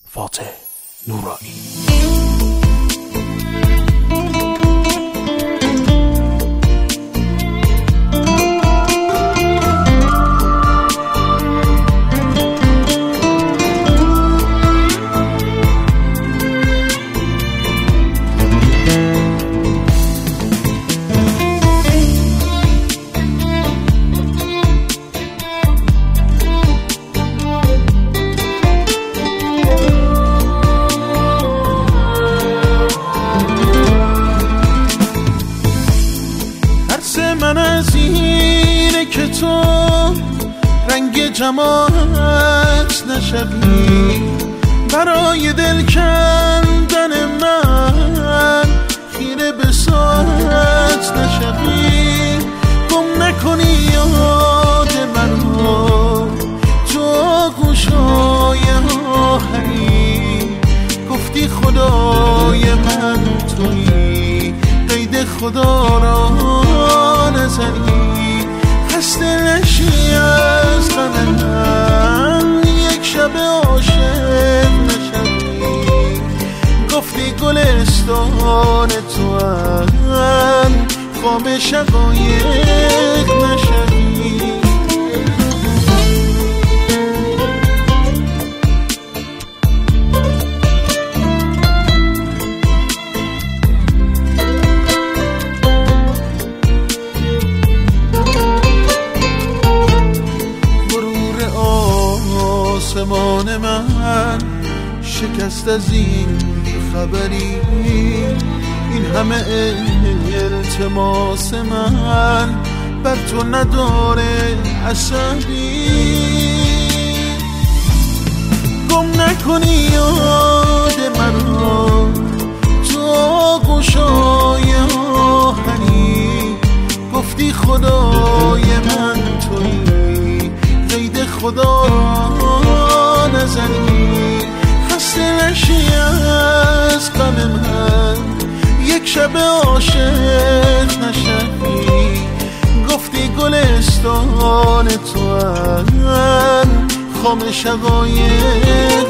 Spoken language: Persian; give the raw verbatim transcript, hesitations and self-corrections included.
فاتح نورانی. من از اینه که تو رنگ جمالت نشوی، برای دل کندن من خیره به ساعت نشوی، گم نکنی یاد من رو تو گوشای آهنی، گفتی خدای من تویی، قید خدا را نزنی، خسته نشی از غم من، یک شب عاشق نشوی، گفتی گلستان تو هم خواب شقایق نشوی. آسمان من شکست از این خبری، این همه التماس من بر تو نداره اثری، گم نکنی یاد من رو تو گوشای آهنی، گفتی خدای من تویی، قید خدا را نزنی، خسته نشی از غم من، یک شب عاشق نشوی، گفتی گلستان تو هم خام شقایق